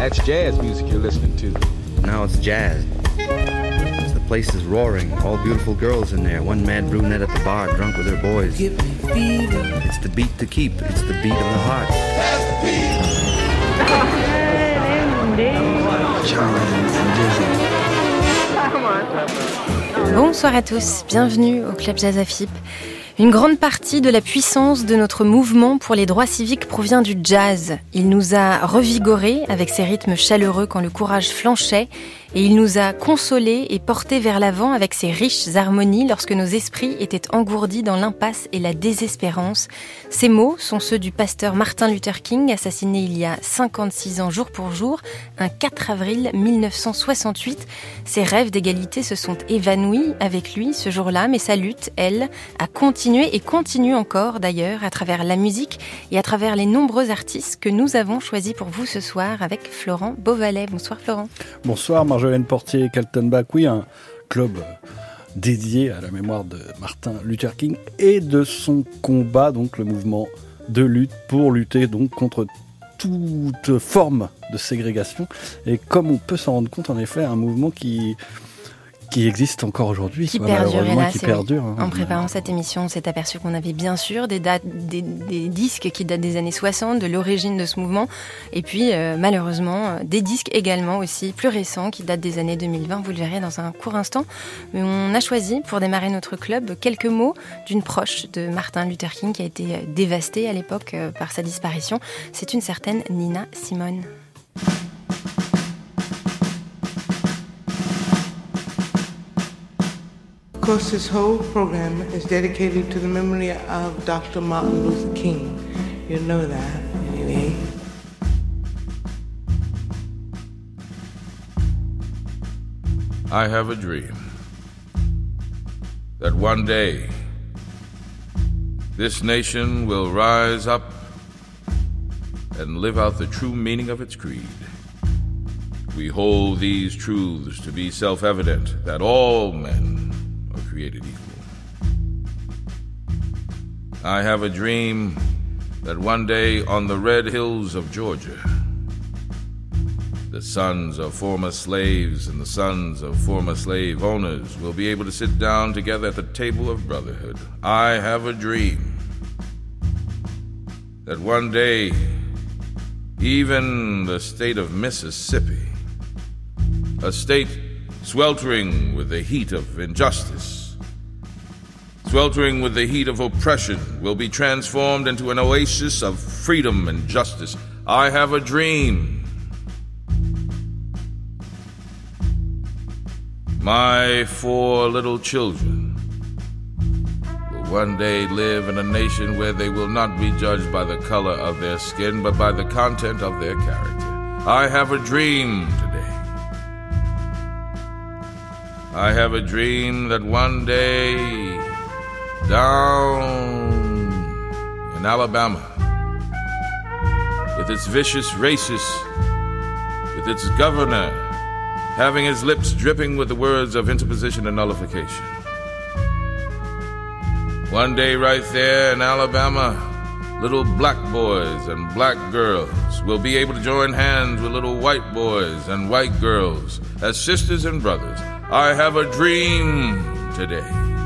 That's jazz music you're listening to. Now it's jazz. The place is roaring. All beautiful girls in there. One mad brunette at the bar, drunk with her boys. Give me fever. It's the beat to keep. It's the beat of the heart. That's the beat. Bonsoir à tous, bienvenue au Club Jazz AFIP. Une grande partie de la puissance de notre mouvement pour les droits civiques provient du jazz. Il nous a revigorés avec ses rythmes chaleureux quand le courage flanchait, et il nous a consolés et portés vers l'avant avec ses riches harmonies lorsque nos esprits étaient engourdis dans l'impasse et la désespérance. Ces mots sont ceux du pasteur Martin Luther King, assassiné il y a 56 ans jour pour jour, un 4 avril 1968. Ses rêves d'égalité se sont évanouis avec lui ce jour-là, mais sa lutte, elle, a continué et continue encore d'ailleurs à travers la musique et à travers les nombreux artistes que nous avons choisis pour vous ce soir avec Florent Beauvalet. Bonsoir Florent. Bonsoir Marjolaine Portier, Kaltenbach. Oui, un club dédié à la mémoire de Martin Luther King et de son combat, donc le mouvement de lutte pour lutter donc contre toute forme de ségrégation. Et comme on peut s'en rendre compte, en effet, un mouvement qui existe encore aujourd'hui. Qui perdure, hélas. Qui perdure. En préparant cette émission, on s'est aperçu qu'on avait bien sûr des disques qui datent des années 60, de l'origine de ce mouvement, et puis malheureusement des disques également aussi plus récents qui datent des années 2020, vous le verrez dans un court instant. Mais on a choisi pour démarrer notre club quelques mots d'une proche de Martin Luther King qui a été dévastée à l'époque par sa disparition. C'est une certaine Nina Simone. Of course, this whole program is dedicated to the memory of Dr. Martin Luther King. You know that, anyway. I have a dream that one day this nation will rise up and live out the true meaning of its creed. We hold these truths to be self-evident, that all men created equal. I have a dream that one day on the red hills of Georgia, the sons of former slaves and the sons of former slave owners will be able to sit down together at the table of brotherhood. I have a dream that one day even the state of Mississippi, a state sweltering with the heat of injustice, sweltering with the heat of oppression, will be transformed into an oasis of freedom and justice. I have a dream. My 4 little children will one day live in a nation where they will not be judged by the color of their skin, but by the content of their character. I have a dream today. I have a dream that one day down in Alabama, with its vicious racists, with its governor having his lips dripping with the words of interposition and nullification. One day right there in Alabama, little black boys and black girls will be able to join hands with little white boys and white girls as sisters and brothers. I have a dream today.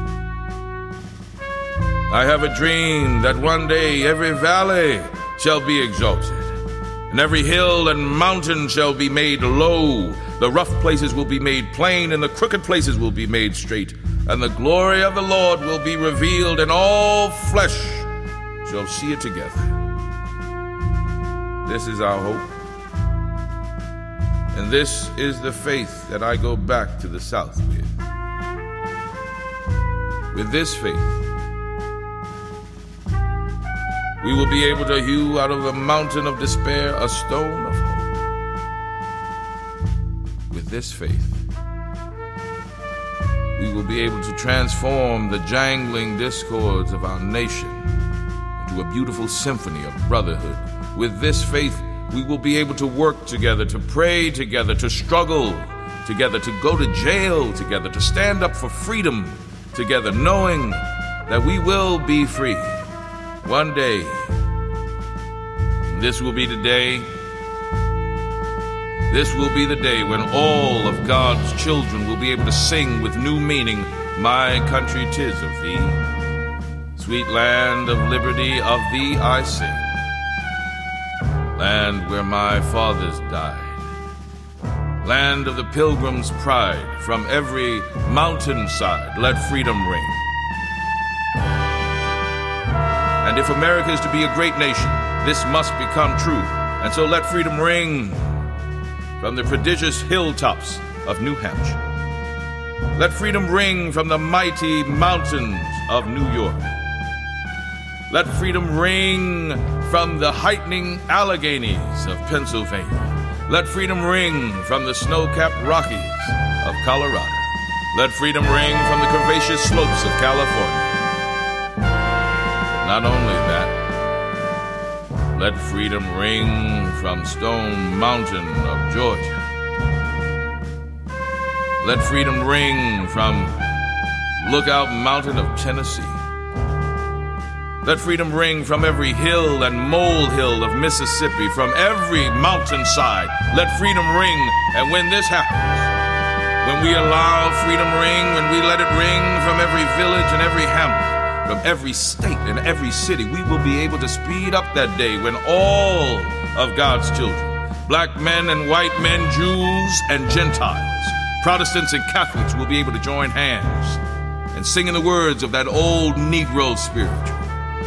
I have a dream that one day every valley shall be exalted, and every hill and mountain shall be made low. The rough places will be made plain, and the crooked places will be made straight. And the glory of the Lord will be revealed, and all flesh shall see it together. This is our hope. And this is the faith that I go back to the South with. With this faith, we will be able to hew out of the mountain of despair a stone of hope. With this faith, we will be able to transform the jangling discords of our nation into a beautiful symphony of brotherhood. With this faith, we will be able to work together, to pray together, to struggle together, to go to jail together, to stand up for freedom together, knowing that we will be free one day. This will be the day This will be the day when all of God's children will be able to sing with new meaning, "My country 'tis of thee. Sweet land of liberty, of thee I sing. Land where my fathers died. Land of the pilgrim's pride, from every mountainside, let freedom ring. And if America is to be a great nation, this must become true. And so let freedom ring from the prodigious hilltops of New Hampshire. Let freedom ring from the mighty mountains of New York. Let freedom ring from the heightening Alleghenies of Pennsylvania. Let freedom ring from the snow-capped Rockies of Colorado. Let freedom ring from the curvaceous slopes of California. Not only that, let freedom ring from Stone Mountain of Georgia. Let freedom ring from Lookout Mountain of Tennessee. Let freedom ring from every hill and molehill of Mississippi, from every mountainside. Let freedom ring, and when this happens, when we allow freedom ring, when we let it ring from every village and every hamlet, from every state and every city, we will be able to speed up that day when all of God's children, black men and white men, Jews and Gentiles, Protestants and Catholics, will be able to join hands and sing in the words of that old Negro spiritual.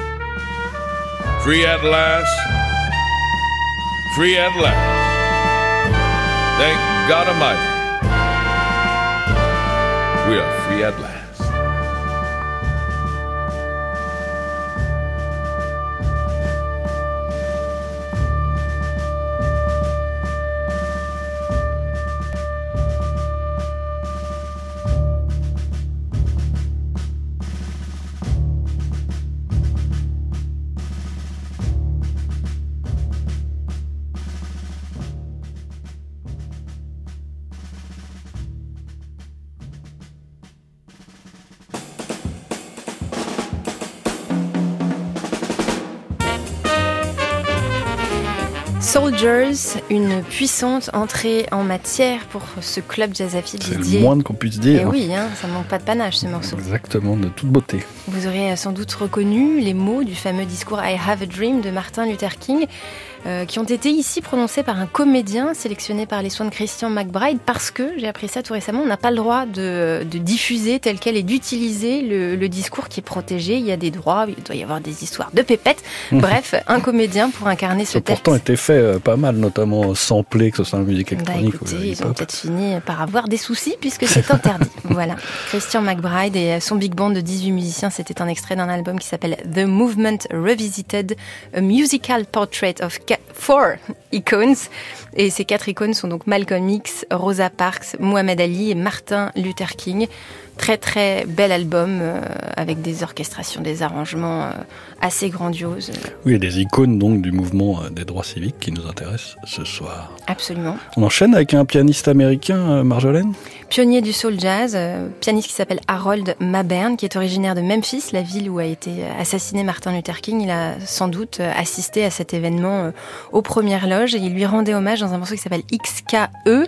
Free at last, free at last. Thank God Almighty, we are free at last. Soldiers, une puissante entrée en matière pour ce club Jazz AFIP dédié. C'est le moins qu'on puisse dire. Et oui, ça ne manque pas de panache ce morceau. Exactement, de toute beauté. Vous aurez sans doute reconnu les mots du fameux discours I Have a Dream de Martin Luther King, qui ont été ici prononcés par un comédien sélectionné par les soins de Christian McBride, parce que, j'ai appris ça tout récemment, on n'a pas le droit de diffuser tel quel et d'utiliser le discours qui est protégé. Il y a des droits, il doit y avoir des histoires de pépettes. Bref, un comédien pour incarner ce texte. Ça a pourtant été fait pas mal, notamment samplé, que ce soit en musique électronique. Écoutez, ils ont peut-être fini par avoir des soucis puisque c'est interdit. Voilà. Christian McBride et son big band de 18 musiciens, c'était un extrait d'un album qui s'appelle The Movement Revisited, a musical portrait of 4 icons. Et ces 4 icônes sont donc Malcolm X, Rosa Parks, Muhammad Ali et Martin Luther King. Très très bel album avec des orchestrations, des arrangements assez grandioses. Oui, et des icônes donc du mouvement des droits civiques qui nous intéressent ce soir. Absolument. On enchaîne avec un pianiste américain, Marjolaine. Pionnier du soul jazz, pianiste qui s'appelle Harold Mabern, qui est originaire de Memphis, la ville où a été assassiné Martin Luther King. Il a sans doute assisté à cet événement aux premières loges et il lui rendait hommage dans un morceau qui s'appelle XKE.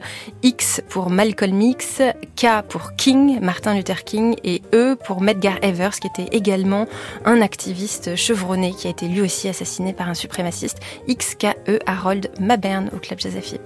X pour Malcolm X, K pour King, Martin Luther King, et E pour Medgar Evers, qui était également un activiste chevronné qui a été lui aussi assassiné par un suprémaciste. XKE, Harold Mabern au Club Jazz AFIP.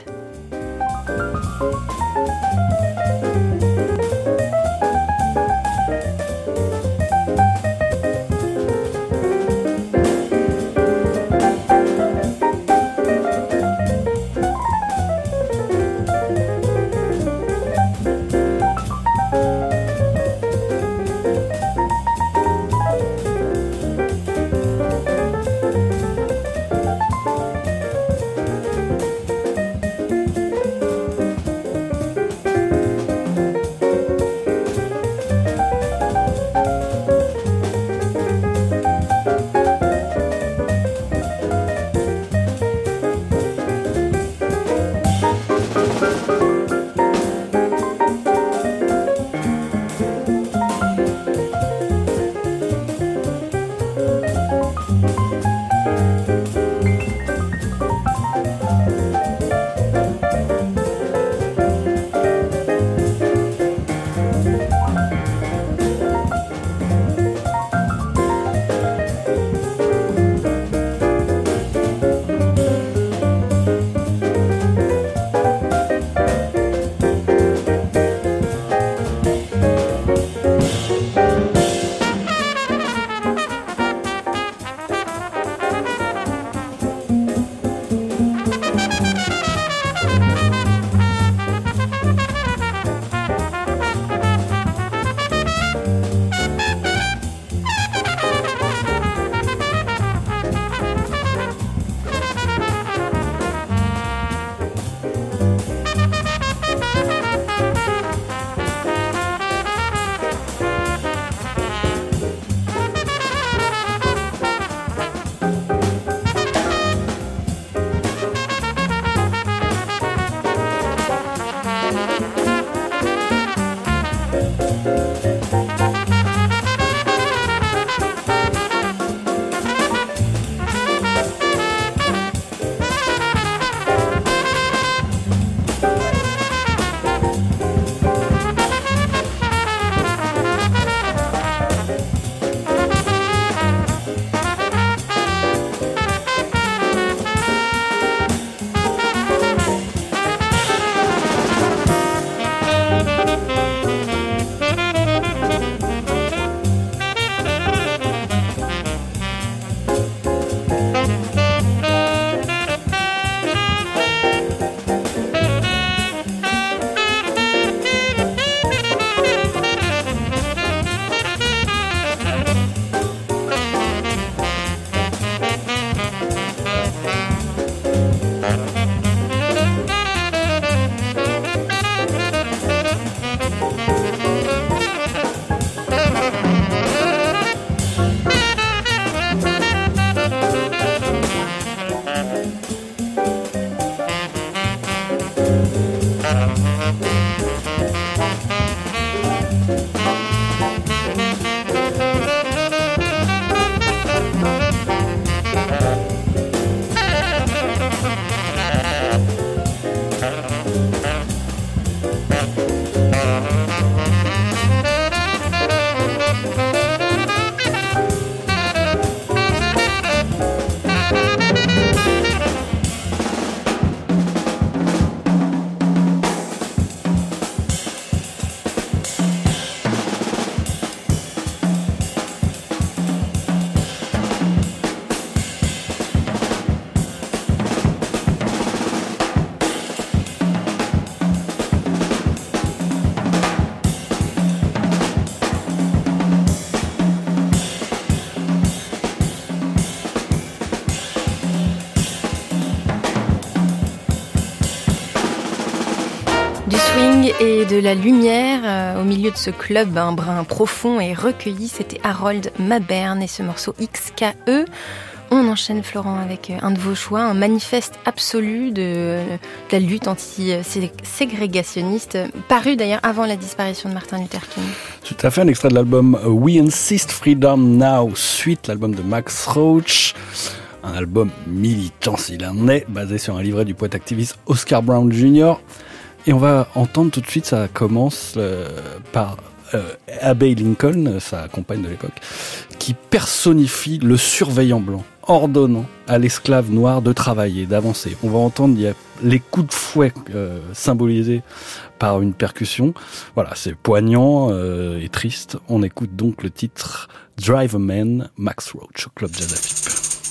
Du swing et de la lumière au milieu de ce club, un brin profond et recueilli, c'était Harold Mabern et ce morceau XKE. On enchaîne, Florent, avec un de vos choix, un manifeste absolu de la lutte anti-ségrégationniste, paru d'ailleurs avant la disparition de Martin Luther King. Tout à fait, un extrait de l'album We Insist Freedom Now, suite l'album de Max Roach. Un album militant s'il en est, basé sur un livret du poète activiste Oscar Brown Jr. Et on va entendre tout de suite, ça commence par Abbey Lincoln, sa compagne de l'époque, qui personnifie le surveillant blanc, ordonnant à l'esclave noir de travailler, d'avancer. On va entendre, il y a les coups de fouet symbolisés par une percussion. Voilà, c'est poignant et triste. On écoute donc le titre Drive a Man, Max Roach, au Club Jazz AFIP.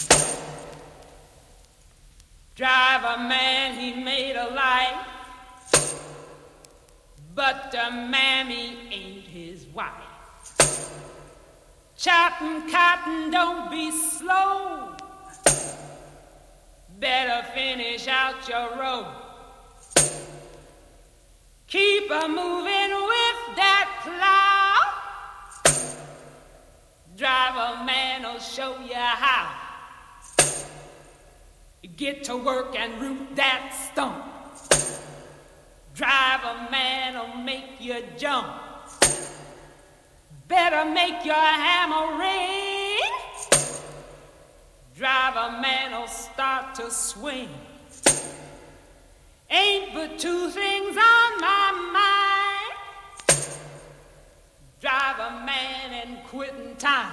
Drive a man, he made a life, but the mammy ain't his wife. Chopping cotton, don't be slow, better finish out your row. Keep a moving with that plow, drive a man'll show you how. Get to work and root that stump. Drive a man'll make you jump. Better make your hammer ring. Drive a man'll start to swing. Ain't but two things on my mind. Drive a man and quitting time.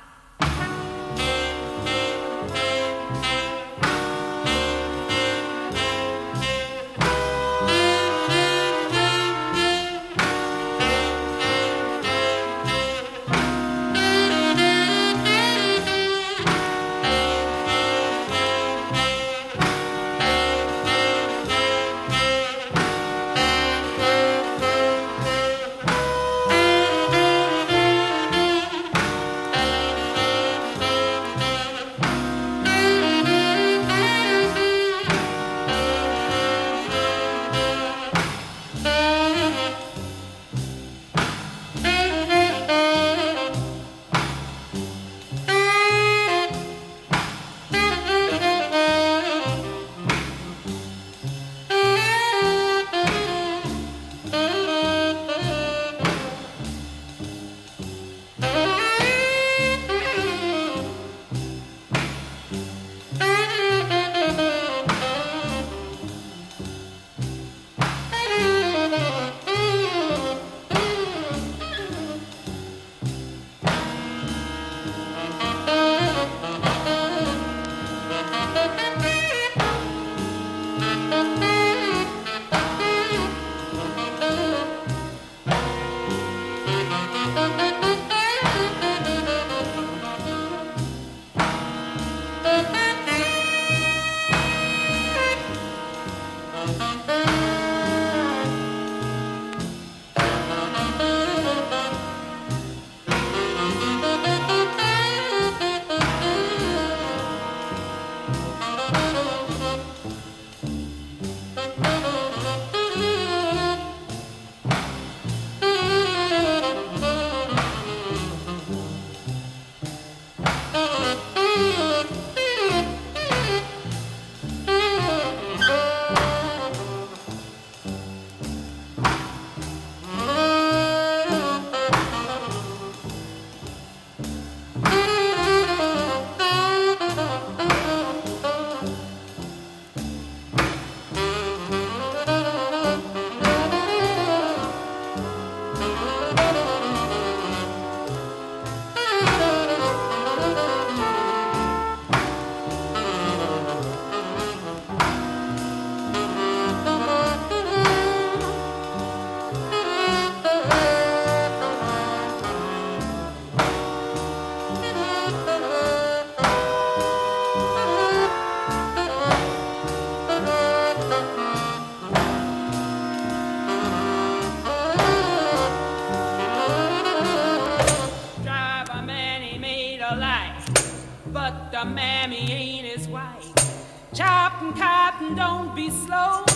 but the mammy ain't his wife. Chopping cotton, don't be slow.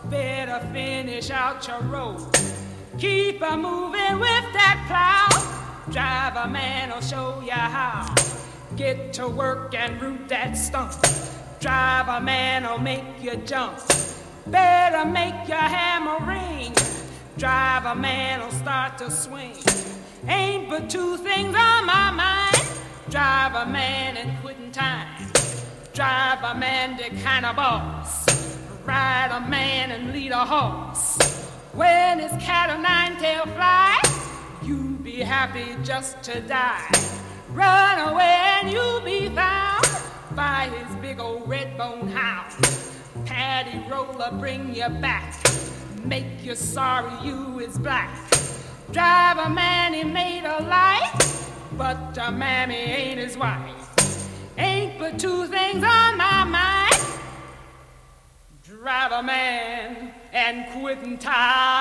better finish out your road. Keep a moving with that plow. Driver man will show you how. Get to work and root that stump. Driver man will make you jump. Better make your hammer ring. Driver man will start to swing. Ain't but two things on my mind. Driver man and quitting time. Driver man the kind of boss. Ride a man and lead a horse. When his cat o' nine-tail fly, you be happy just to die. Run away and you'll be found by his big old red bone hound. Paddy roller bring you back, make you sorry you is black. Driver man he made a life, but a mammy ain't his wife. Ain't but two things on my mind. Driver man and quitting time.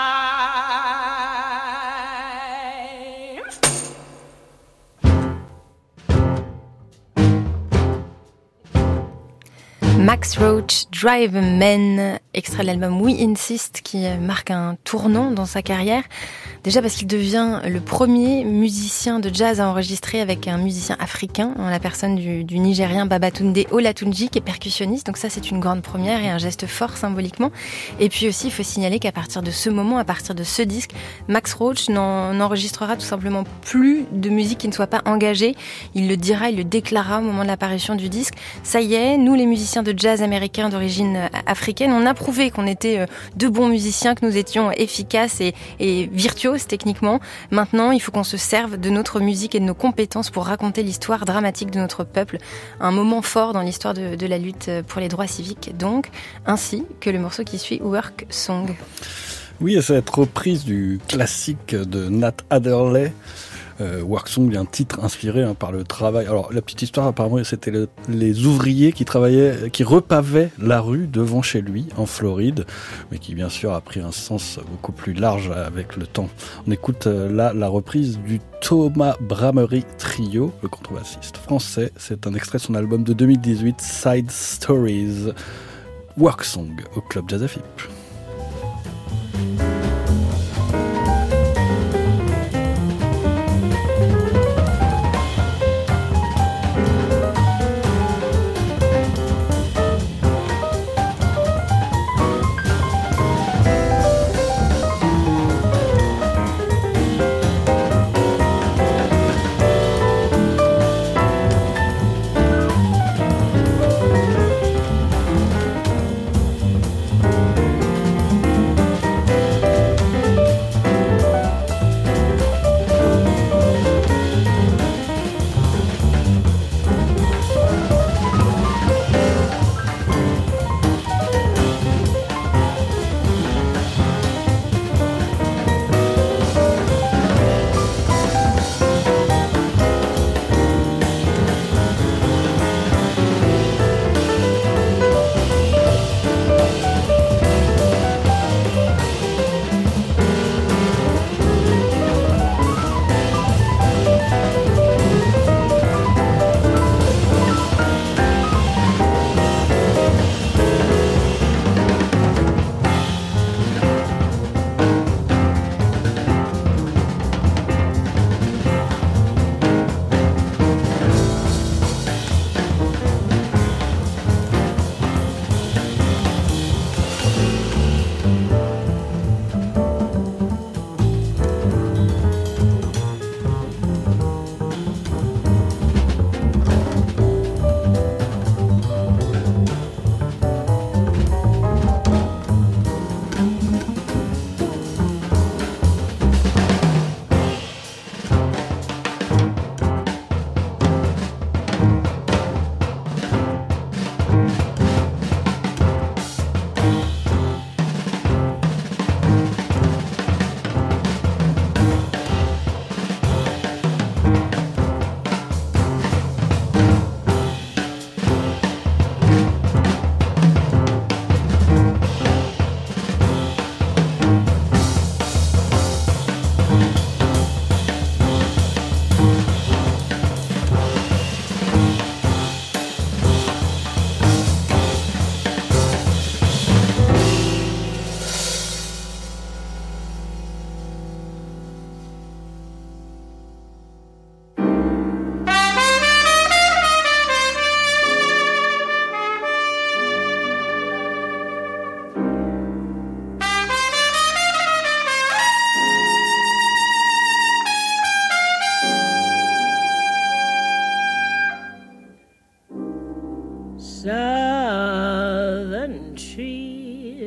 Max Roach, Drive a Man, extrait de l'album We Insist, qui marque un tournant dans sa carrière. Déjà parce qu'il devient le premier musicien de jazz à enregistrer avec un musicien africain, en la personne du Nigérien Babatunde Olatunji, qui est percussionniste. Donc ça, c'est une grande première et un geste fort symboliquement. Et puis aussi, il faut signaler qu'à partir de ce moment, à partir de ce disque, Max Roach n'enregistrera tout simplement plus de musique qui ne soit pas engagée. Il le dira, il le déclara au moment de l'apparition du disque. Ça y est, nous les musiciens de jazz américains d'origine africaine, on a prouvé qu'on était de bons musiciens, que nous étions efficaces et virtuoses techniquement. Maintenant, il faut qu'on se serve de notre musique et de nos compétences pour raconter l'histoire dramatique de notre peuple. Un moment fort dans l'histoire de la lutte pour les droits civiques, donc, ainsi que le morceau qui suit, Work Song. Oui, et cette reprise du classique de Nat Adderley, Work Song, un titre inspiré par le travail. Alors la petite histoire, apparemment, c'était les ouvriers qui repavaient la rue devant chez lui en Floride, mais qui bien sûr a pris un sens beaucoup plus large avec le temps. On écoute là la reprise du Thomas Bramery Trio, le contrebassiste français. C'est un extrait de son album de 2018, Side Stories. Work Song au Club Jazz AFIP.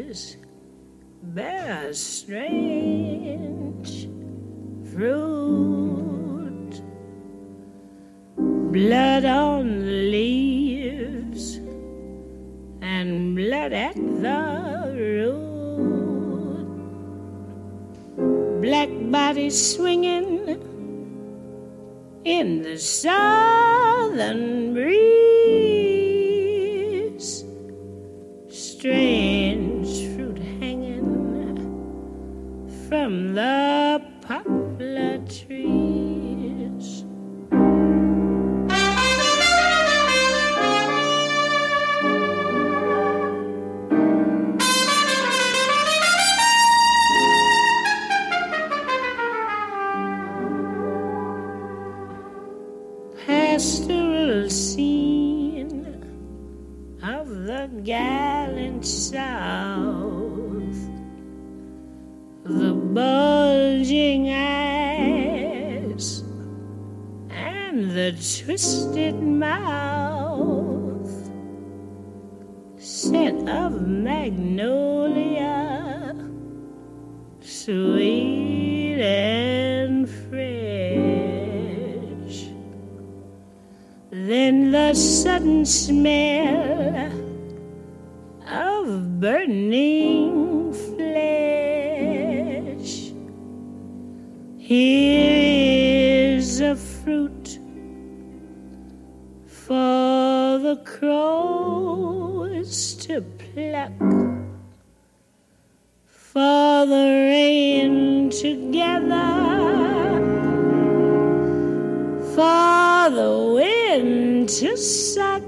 trees bear strange fruit. Blood on the leaves and blood at the root. Black bodies swinging in the southern breeze. Strange fruit hanging from the poplar trees. Pastoral scene of the gallant South, the bulging eyes and the twisted mouth, scent of magnolia, sweet and fresh. Then the sudden smell of burning flesh. Here is a fruit for the crows to pluck, for the rain to gather, for the wind to suck,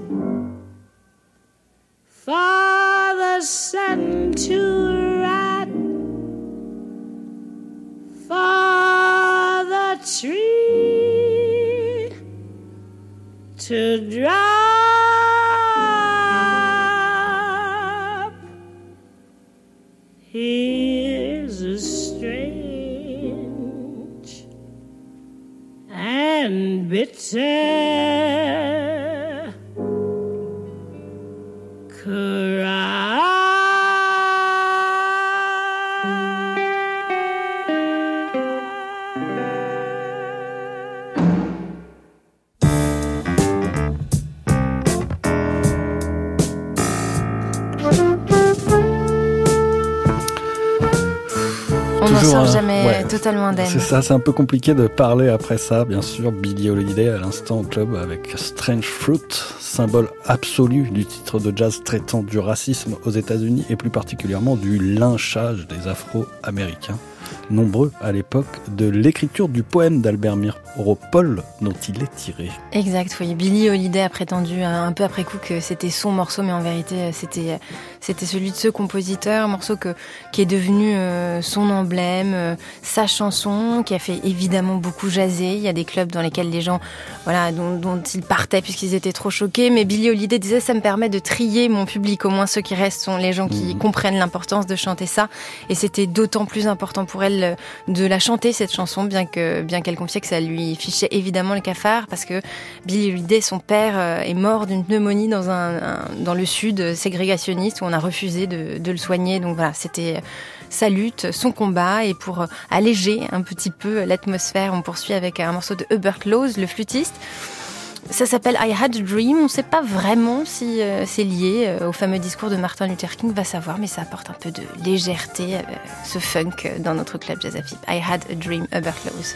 for the sun to rot, for the tree to drop. Here's a strange and bitter cry. On n'en Toujours sort un- jamais ouais. totalement indemne. C'est ça, c'est un peu compliqué de parler après ça, bien sûr. Billie Holiday à l'instant au club avec Strange Fruit, symbole absolu du titre de jazz traitant du racisme aux États-Unis et plus particulièrement du lynchage des Afro-Américains, nombreux à l'époque de l'écriture du poème d'Albert Miropol dont il est tiré. Exact, oui. Billie Holiday a prétendu un peu après coup que c'était son morceau, mais en vérité c'était celui de ce compositeur, un morceau qui est devenu son emblème, sa chanson, qui a fait évidemment beaucoup jaser. Il y a des clubs dans lesquels les gens, voilà, dont ils partaient puisqu'ils étaient trop choqués. Mais Billie Holiday disait, ça me permet de trier mon public. Au moins ceux qui restent sont les gens qui comprennent l'importance de chanter ça. Et c'était d'autant plus important pour elle de la chanter, cette chanson, bien qu'elle confiait que ça lui fichait évidemment le cafard, parce que Billie Holiday, son père, est mort d'une pneumonie dans le sud ségrégationniste, où on a refusé de le soigner. Donc voilà, c'était sa lutte, son combat, et pour alléger un petit peu l'atmosphère, on poursuit avec un morceau de Hubert Laws, le flûtiste. Ça s'appelle I Had a Dream. On ne sait pas vraiment si c'est lié au fameux discours de Martin Luther King, va savoir, mais ça apporte un peu de légèreté, ce funk dans notre club Jazz AFIP. I Had a Dream, Hubert Laws.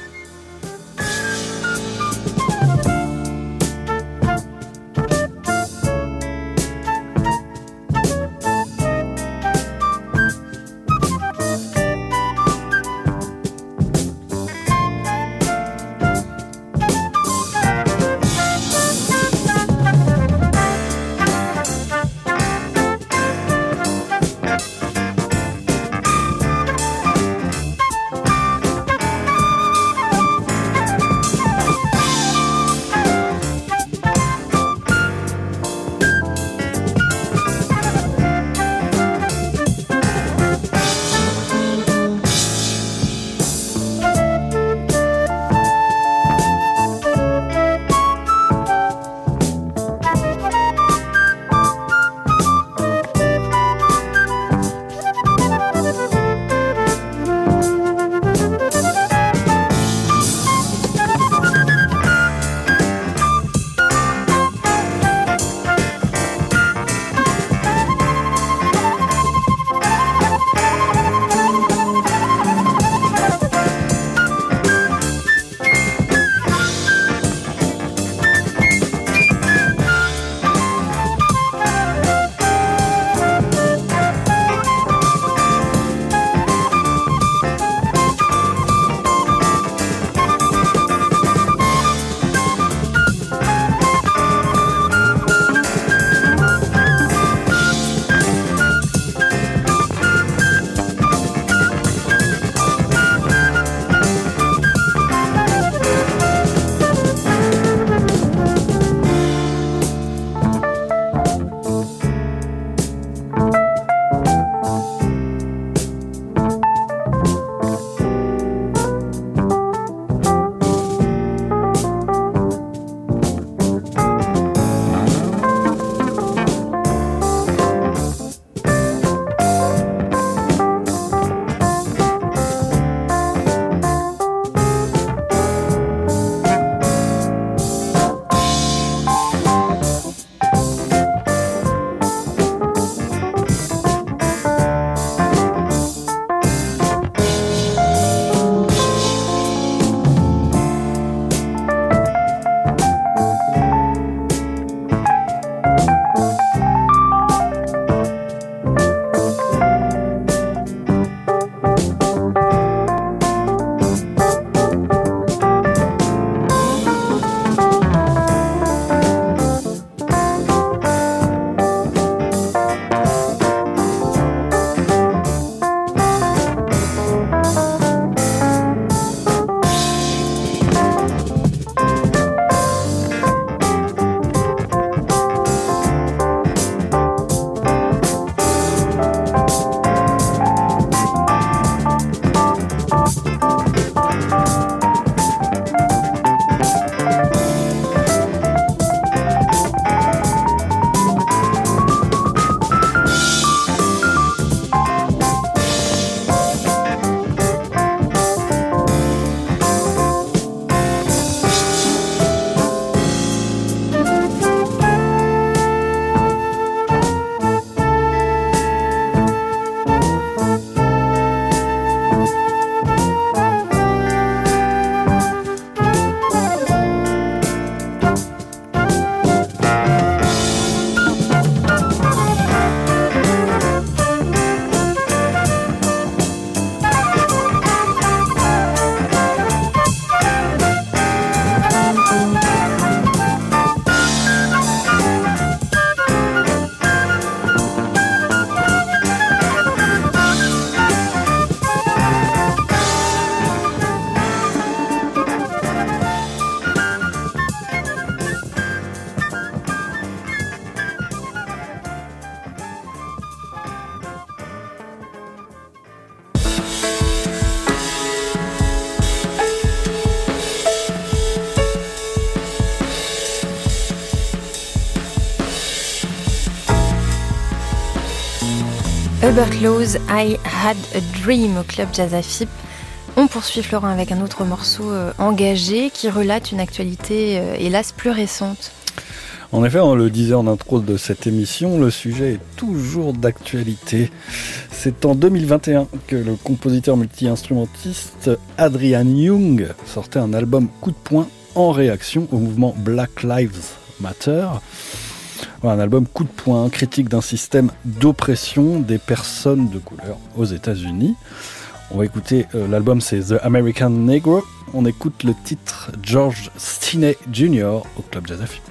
Albert Low's I Had a Dream au Club Jazz AFIP. On poursuit Florent avec un autre morceau engagé qui relate une actualité hélas plus récente. En effet, on le disait en intro de cette émission, le sujet est toujours d'actualité. C'est en 2021 que le compositeur multi-instrumentiste Adrian Young sortait un album coup de poing en réaction au mouvement Black Lives Matter. Un album coup de poing, critique d'un système d'oppression des personnes de couleur aux États-Unis. On va écouter l'album, c'est The American Negro. On écoute le titre George Stinney Jr. au Club Jazz AFIP.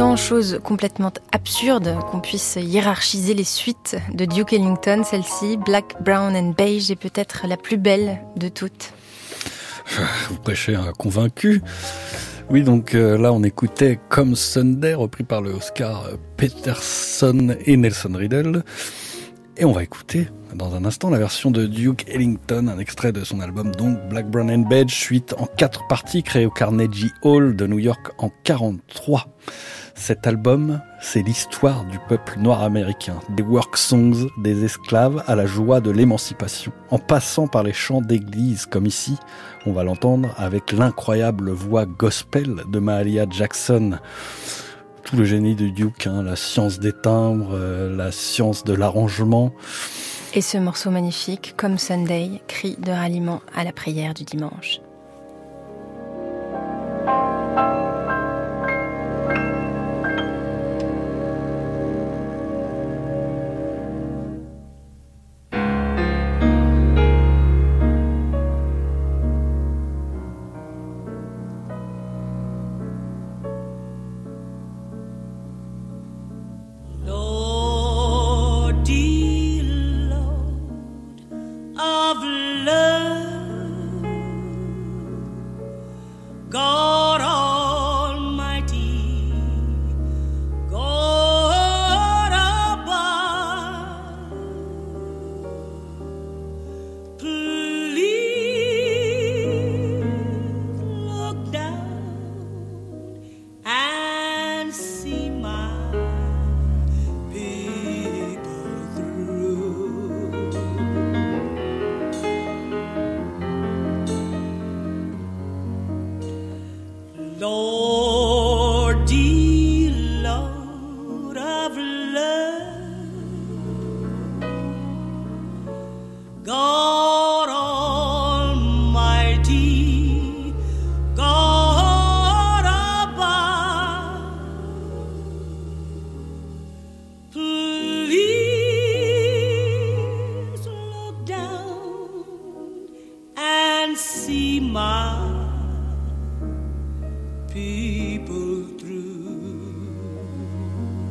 pourtant, chose complètement absurde qu'on puisse hiérarchiser les suites de Duke Ellington, celle-ci, Black, Brown and Beige, est peut-être la plus belle de toutes. Vous prêchez un convaincu. Oui, donc là, on écoutait Come Sunday, repris par le Oscar Peterson et Nelson Riddle. Et on va écouter dans un instant la version de Duke Ellington, un extrait de son album donc Black, Brown and Beige, suite en 4 parties créé au Carnegie Hall de New York en 1943. Cet album, c'est l'histoire du peuple noir américain, des work songs des esclaves à la joie de l'émancipation, en passant par les chants d'église, comme ici, on va l'entendre avec l'incroyable voix gospel de Mahalia Jackson. Tout le génie de Duke, la science des timbres, la science de l'arrangement. Et ce morceau magnifique, Come Sunday, cri de ralliement à la prière du dimanche.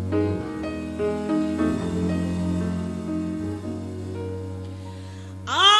I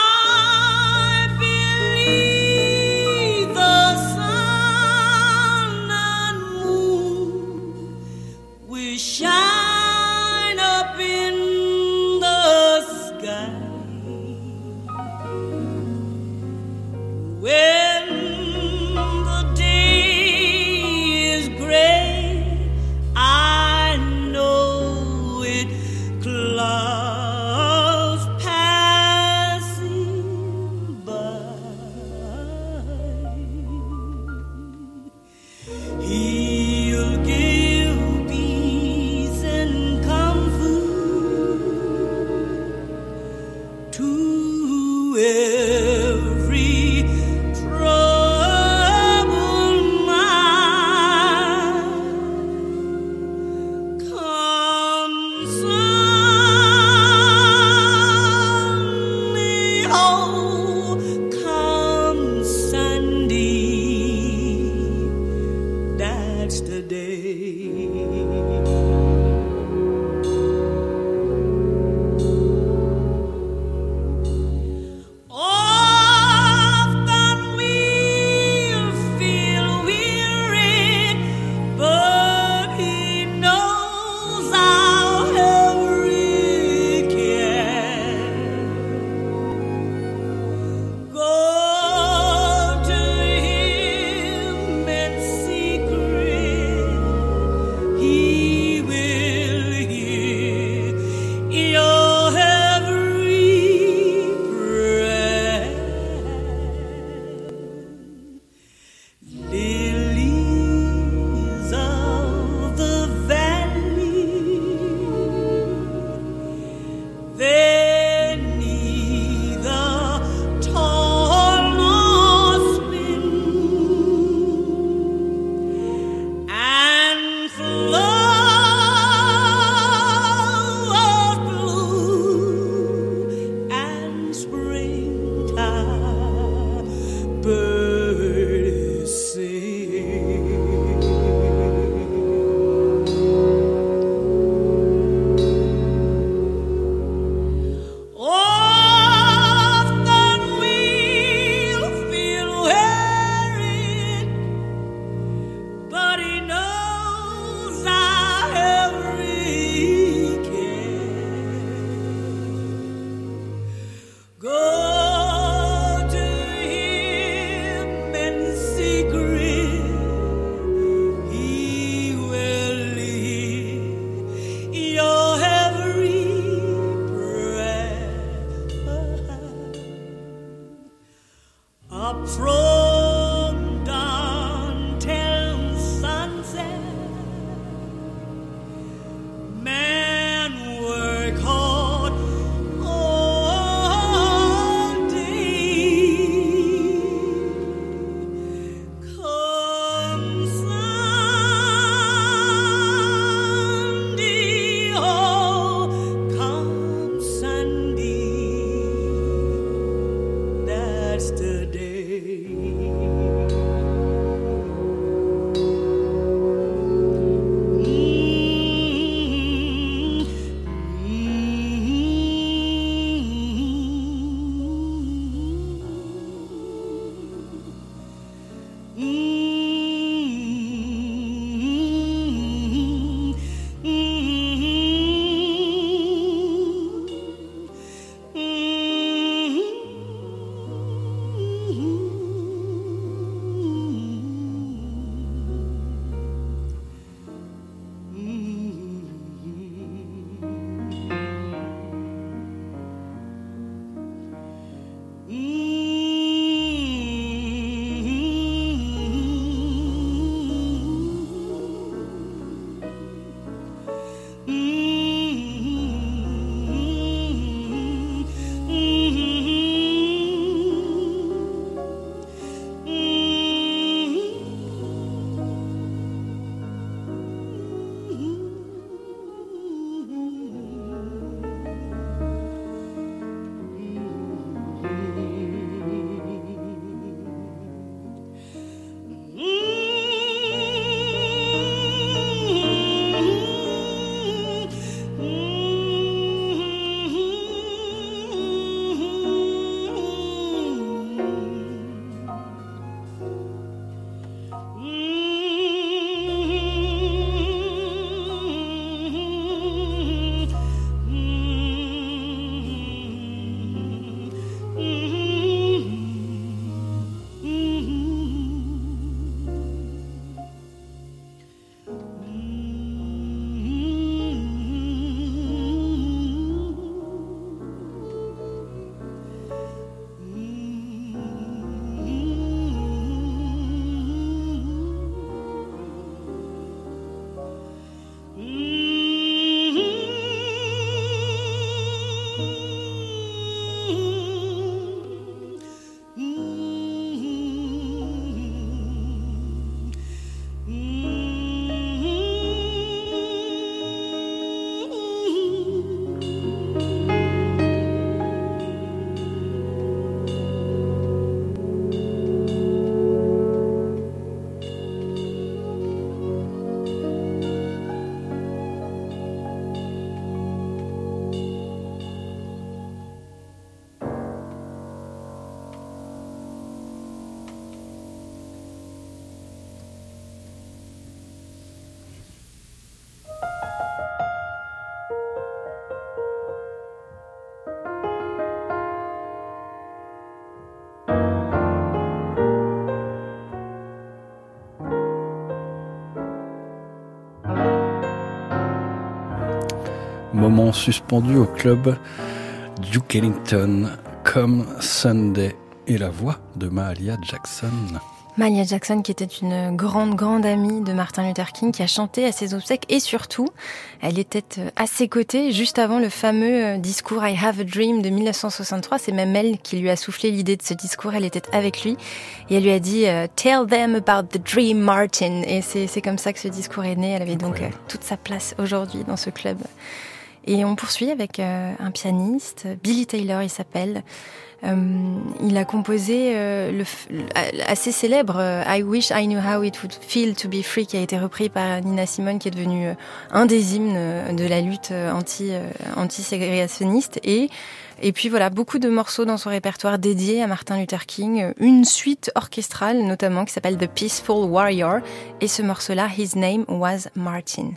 from dawn till sunset. Men work hard all day. Come Sunday, oh, come Sunday, that's the day. Moment suspendu au club Duke Ellington, Come Sunday, et la voix de Mahalia Jackson. Mahalia Jackson, qui était une grande amie de Martin Luther King, qui a chanté à ses obsèques, et surtout, elle était à ses côtés juste avant le fameux discours I Have a Dream de 1963. C'est même elle qui lui a soufflé l'idée de ce discours. Elle était avec lui et elle lui a dit Tell them about the dream, Martin. Et c'est comme ça que ce discours est né. Elle avait donc toute sa place aujourd'hui dans ce club. Et on poursuit avec un pianiste, Billy Taylor, il s'appelle. Il a composé assez célèbre I Wish I Knew How It Would Feel to Be Free, qui a été repris par Nina Simone, qui est devenu un des hymnes de la lutte anti-ségrégationniste. Et puis voilà, beaucoup de morceaux dans son répertoire dédiés à Martin Luther King, une suite orchestrale notamment qui s'appelle The Peaceful Warrior, et ce morceau-là, His Name Was Martin.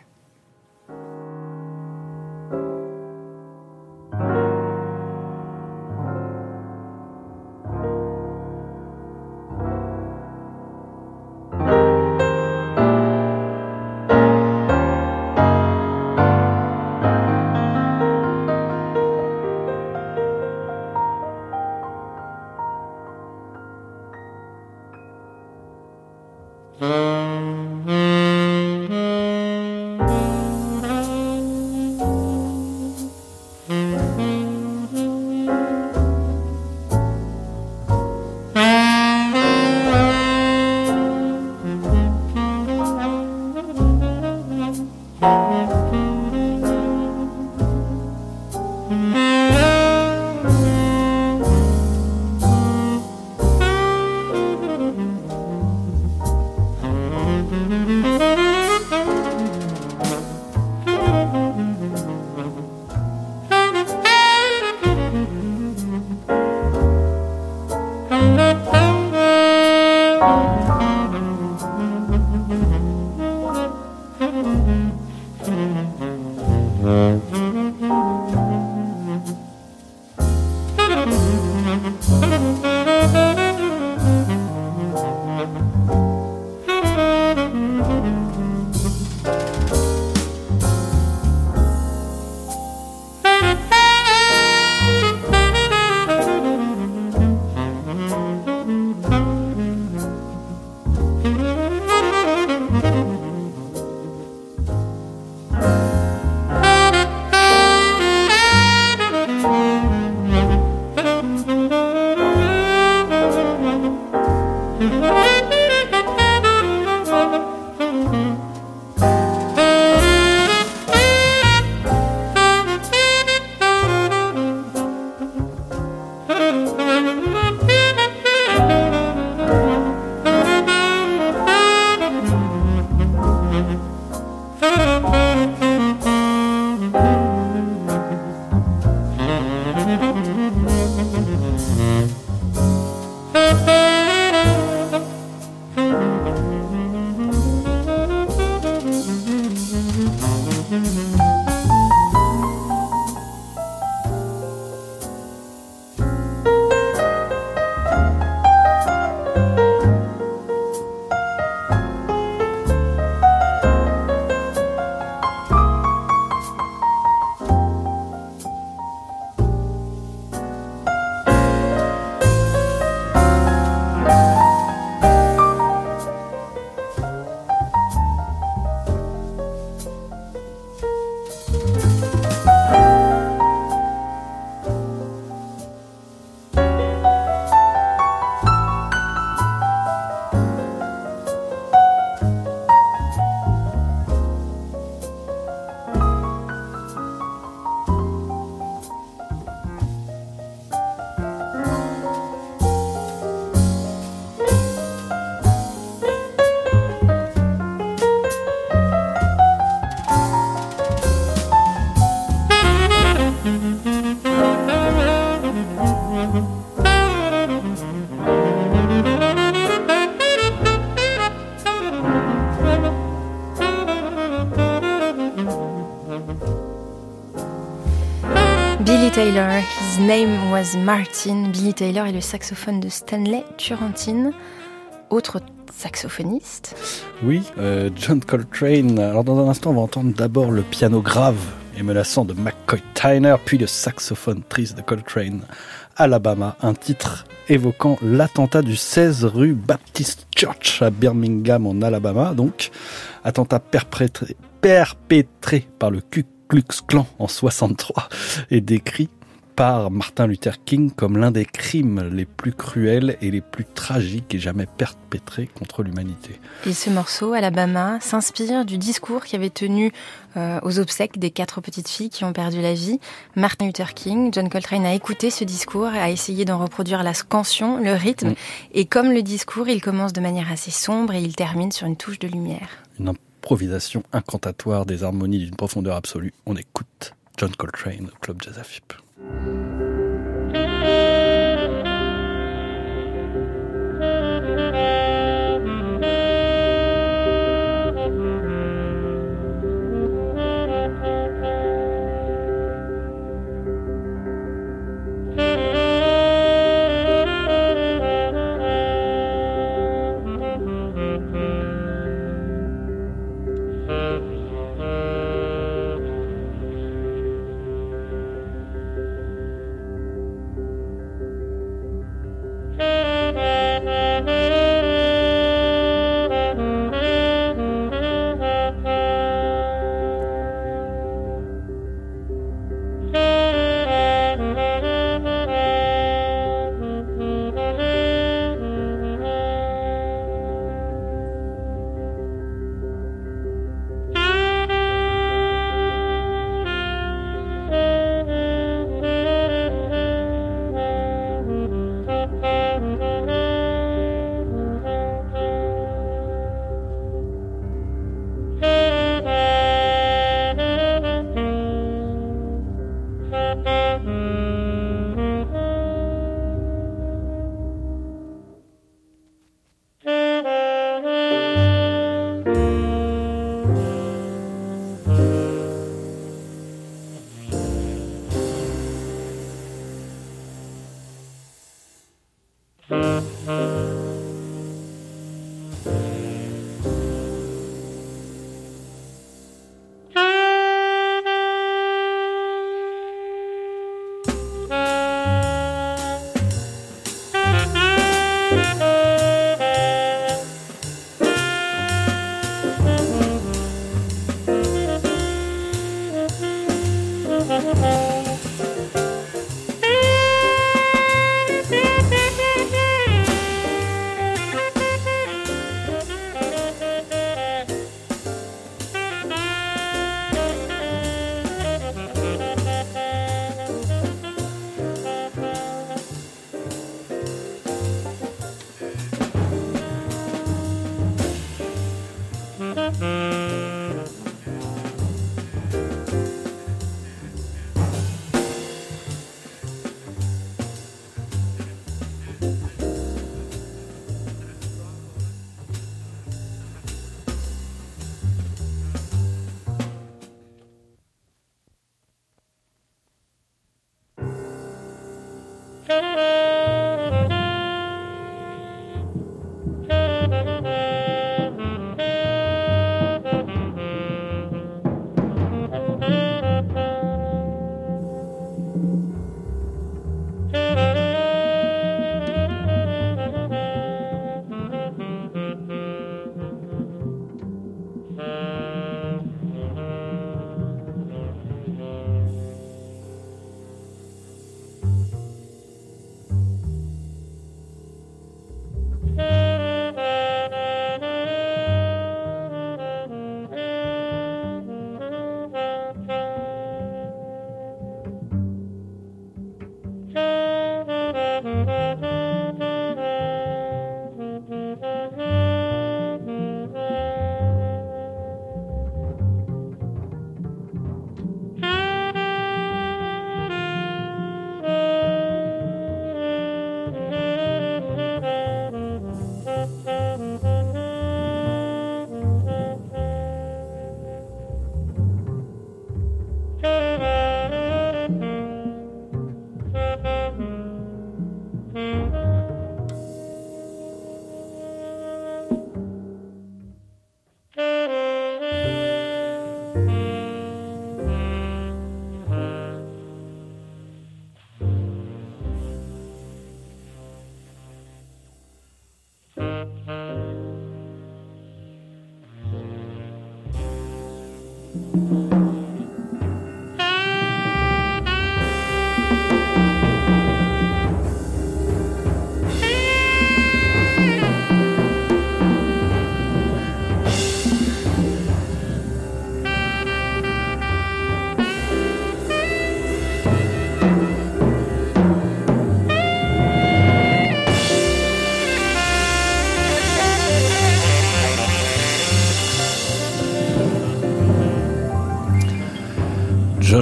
Taylor, His Name Was Martin. Billy Taylor est le saxophone de Stanley Turrentine, autre saxophoniste. Oui, John Coltrane. Alors dans un instant, on va entendre d'abord le piano grave et menaçant de McCoy Tyner, puis le saxophone triste de Coltrane, Alabama, un titre évoquant l'attentat du 16 rue Baptist Church à Birmingham en Alabama, donc attentat perpétré par le Ku Klux Klan en 63 et décrit par Martin Luther King comme l'un des crimes les plus cruels et les plus tragiques et jamais perpétrés contre l'humanité. Et ce morceau, Alabama, s'inspire du discours qui avait tenu aux obsèques des 4 petites filles qui ont perdu la vie. Martin Luther King, John Coltrane a écouté ce discours, a essayé d'en reproduire la scansion, le rythme. Et comme le discours, il commence de manière assez sombre et il termine sur une touche de lumière. Une improvisation incantatoire des harmonies d'une profondeur absolue. On écoute John Coltrane au Club Jazz AFIP.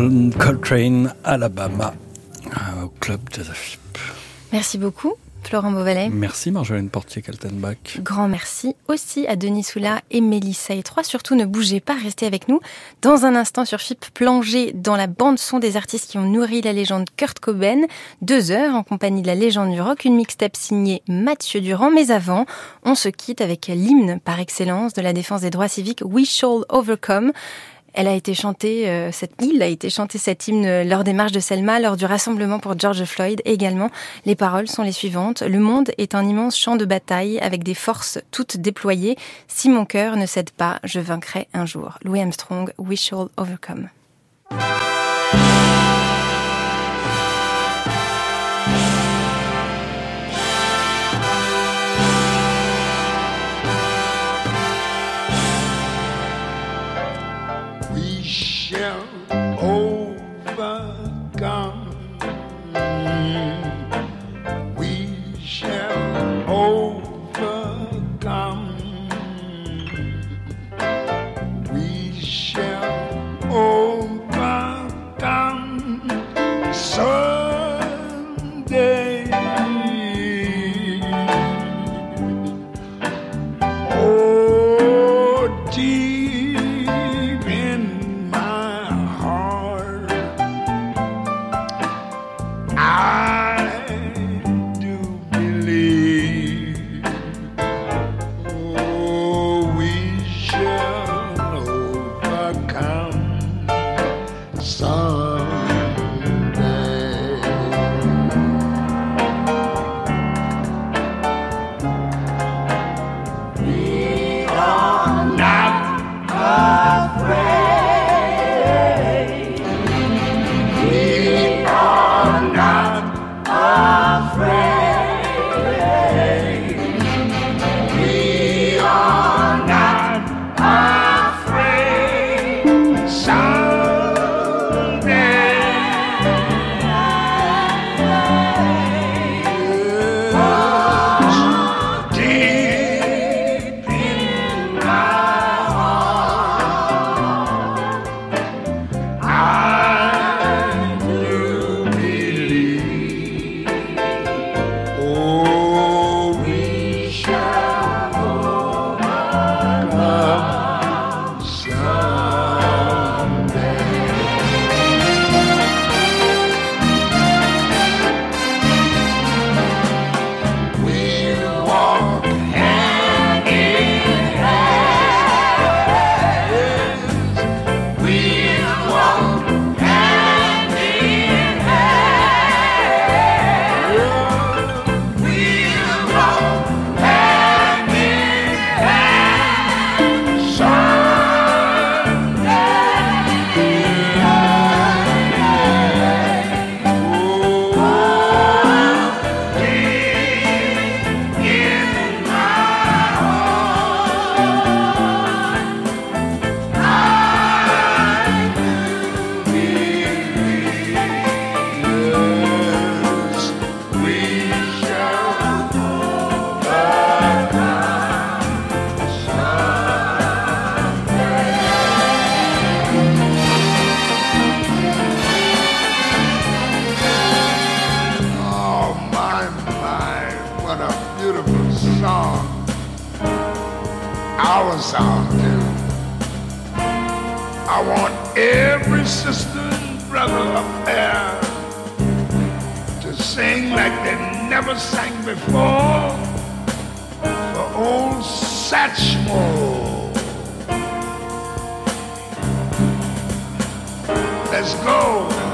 John Coltrane, Alabama, au Club Jazz AFIP. Merci beaucoup, Florent Beauvalet. Merci Marjolaine Portier-Kaltenbach. Grand merci aussi à Denis Soula et Mélissa Etroy. Surtout, ne bougez pas, restez avec nous. Dans un instant sur FIP, plongez dans la bande-son des artistes qui ont nourri la légende Kurt Cobain. 2 heures en compagnie de la légende du rock, une mixtape signée Mathieu Durand. Mais avant, on se quitte avec l'hymne par excellence de la défense des droits civiques, We Shall Overcome. Il a été chanté cet hymne lors des marches de Selma, lors du rassemblement pour George Floyd également. Les paroles sont les suivantes. Le monde est un immense champ de bataille avec des forces toutes déployées. Si mon cœur ne cède pas, je vaincrai un jour. Louis Armstrong, We Shall Overcome. Shall overcome. We shall overcome. We shall overcome someday. Oh, deep in I do believe, oh, we shall overcome someday. We are not afraid. We are not afraid. We are not afraid. Someday, deep in my heart, I do believe. Oh, we shall overcome someday. We'll walk hand in hand. We'll walk hand in hand. We'll walk hand in hand someday. Oh, deep in my heart, I do believe, yes, we shall overcome someday. Oh, my, what a beautiful song. Our song, too. I want every sister and brother up there to sing like they never sang before for old Satchmo. Let's go.